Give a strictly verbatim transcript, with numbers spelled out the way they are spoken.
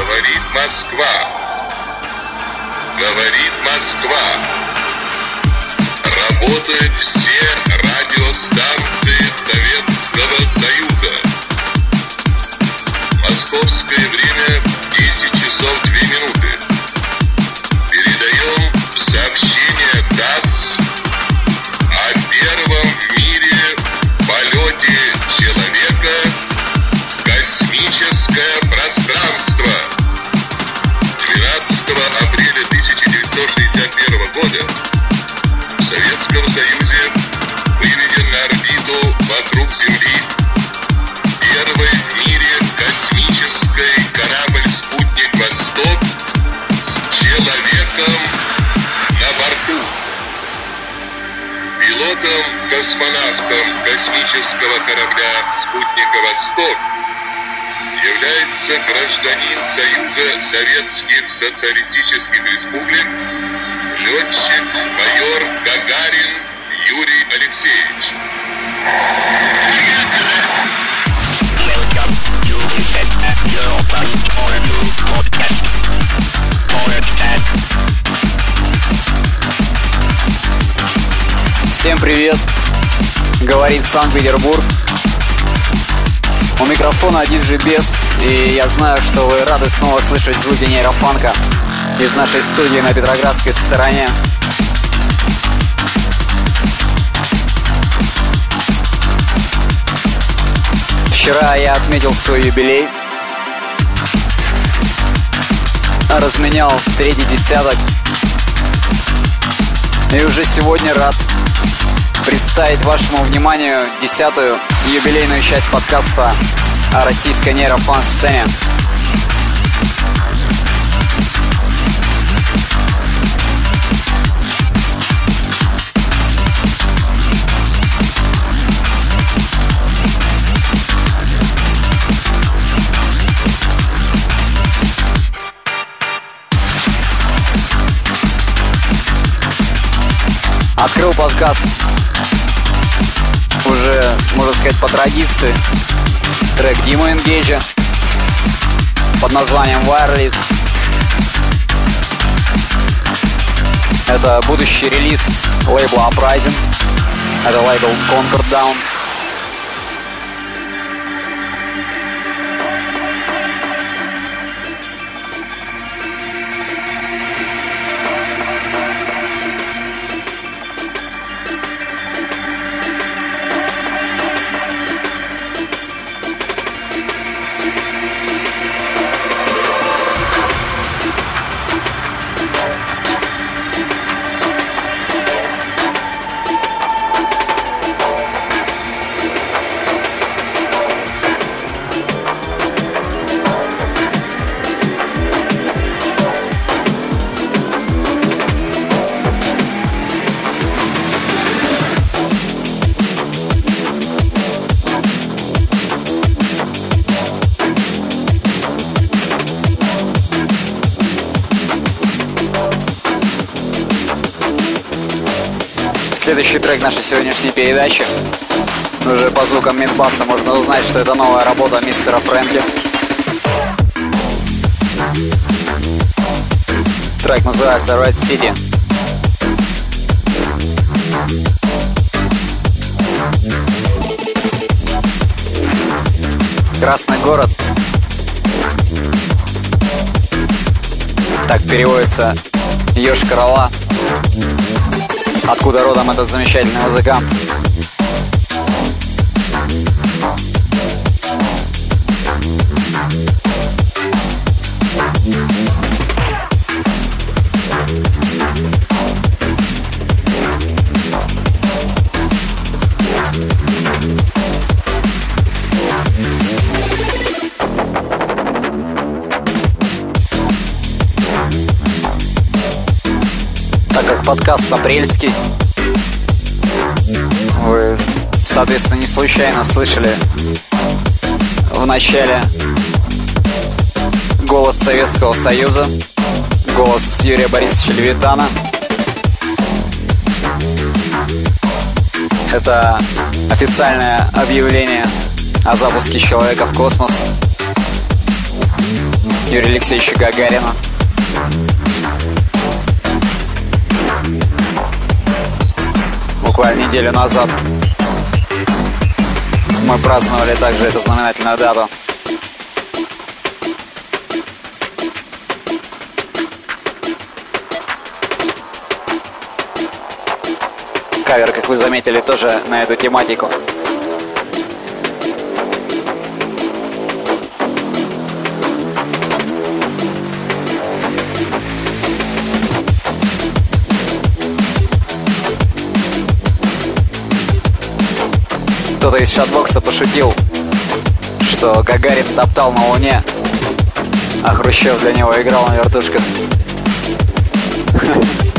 Говорит Москва. Говорит Москва. Работают все радиостанции Советского Союза. Московское время десять часов две минуты. Передаем сообщение ТАСС о первом в мире полете человека в космическое пространство. двенадцатого апреля тысяча девятьсот шестьдесят первого года в Советском Союзе выведен на орбиту вокруг Земли первый в мире космический корабль-спутник «Восток» с человеком на борту. Пилотом-космонавтом космического корабля «Спутника Восток» является гражданин Союза Советских Социалистических Республик, летчик-майор Гагарин Юрий Алексеевич. Всем привет! Говорит Санкт-Петербург. У микрофона диджей Бес, и я знаю, что вы рады снова слышать звуки нейрофанка из нашей студии на Петроградской стороне. Вчера я отметил свой юбилей, разменял третий десяток, и уже сегодня рад представить вашему вниманию десятую юбилейную часть подкаста о российской нейрофанк-сцене. Открыл подкаст уже, можно сказать, по традиции трек Димы Энгейджа под названием Wireless. Это будущий релиз лейбла Uprising. Это лейбл Concord Down. Следующий трек нашей сегодняшней передачи. Уже по звукам мидбаса можно узнать, что это новая работа мистера Фрэнки. Трек называется Red City. Красный город. Так переводится Йошкар-Ола, откуда родом этот замечательный музыкант. Так как подкаст апрельский, вы, соответственно, не случайно слышали в начале голос Советского Союза, голос Юрия Борисовича Левитана. Это официальное объявление о запуске человека в космос. Юрия Алексеевича Гагарина. Буквально неделю назад мы праздновали также эту знаменательную дату. Кавер, как вы заметили, тоже на эту тематику. Кто-то из шатбокса пошутил, что Гагарин топтал на Луне, а Хрущев для него играл на вертушках.